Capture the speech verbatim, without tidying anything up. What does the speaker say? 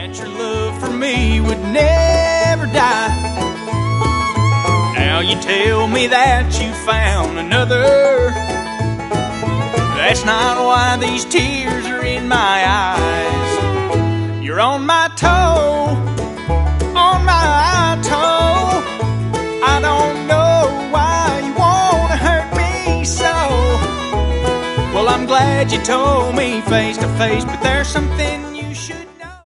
that your love for me would never die. Now you tell me that you found another. That's not why these tears are in my eyes. You're on my toe, on my toe. I don't know why you wanna hurt me so. Well, I'm glad you told me face to face, but there's something